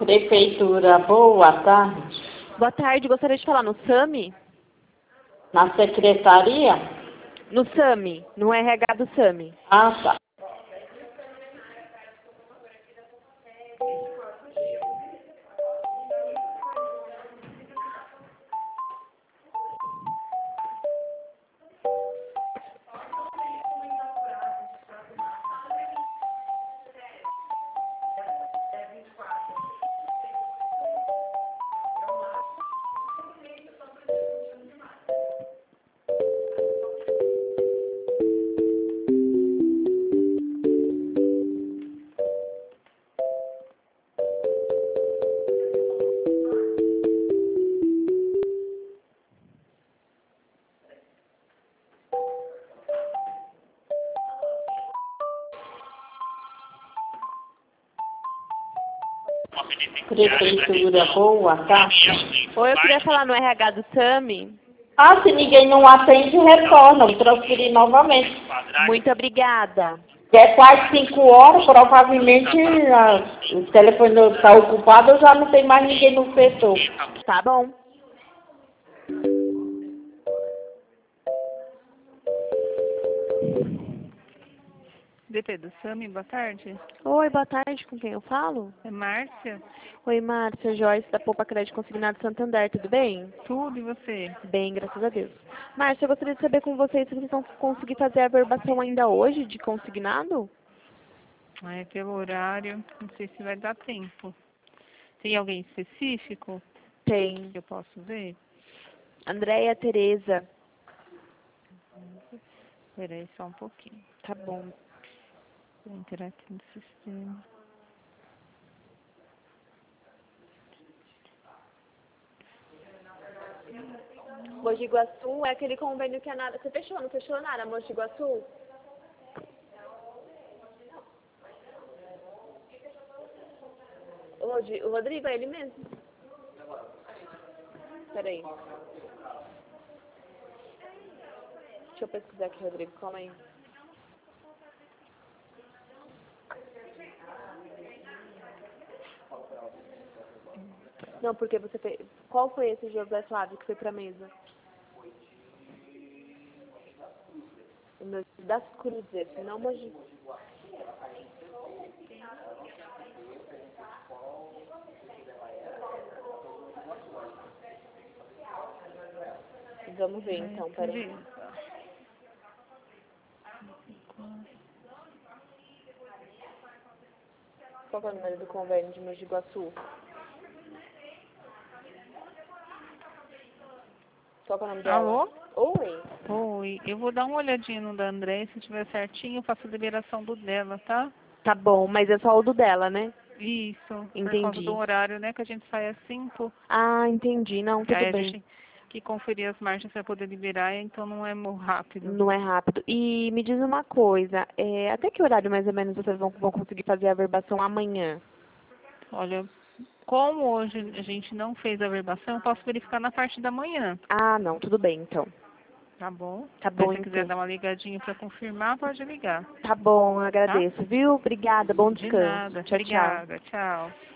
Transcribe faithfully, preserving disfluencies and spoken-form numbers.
Prefeitura, boa tarde. Boa tarde, gostaria de falar no SAMI? Na secretaria? No SAMI, no R H do SAMI. Ah, tá. Prefeitura, boa tarde. Oi, eu queria falar no R H do SAMI. Ah, se ninguém não atende, retorna. Vou transferir novamente. Muito obrigada. É quase cinco horas, provavelmente a, o telefone está ocupado, eu já não tem mais ninguém no setor. Tá bom. D P do SAMI, boa tarde. Oi, boa tarde, com quem eu falo? É Márcia? Oi, Márcia, Joyce da Poupa Crédito Consignado Santander, tudo bem? Tudo, e você? Bem, graças a Deus. Márcia, eu gostaria de saber com vocês se vocês vão conseguir fazer a averbação ainda hoje de consignado? É, pelo horário, não sei se vai dar tempo. Tem alguém específico Tem. que eu posso ver? Andréia Tereza. Peraí só um pouquinho. Tá bom. Vou entrar aqui no sistema. Mogi Guaçu é aquele convênio que a Nara... Você fechou, não fechou, Nara? Mogi Guaçu? O, Rodi... o Rodrigo é ele mesmo? Peraí. Deixa eu pesquisar aqui, Rodrigo. Calma aí. Não, porque você fez... Qual foi esse José Flávio que foi pra mesa? O meu das Cruzes, não Mogi. Vamos ver então, peraí. Qual que é o número do convênio de Mogi Guaçu? Qual que é o nome dela? Alô? Oi. Oi, eu vou dar uma olhadinha no da André, se tiver certinho, eu faço a liberação do dela, tá? Tá bom, mas é só o do dela, né? Isso, por causa Entendi. do horário, né, que a gente sai às cinco. Ah, entendi. Não, tudo Aí a bem. gente tem que conferir as margens para poder liberar, então não é muito rápido. Não é rápido. E me diz uma coisa, é, até que horário mais ou menos vocês vão, vão conseguir fazer a averbação amanhã? Olha, como hoje a gente não fez a verbação, eu posso verificar na parte da manhã, Ah, não, tudo bem então. tá bom? Tá Se bom você quiser então. dar uma ligadinha para confirmar, pode ligar, Tá bom, tá? agradeço, viu? Obrigada, bom De descanso. nada. Tchau, tchau. Obrigada. Tchau.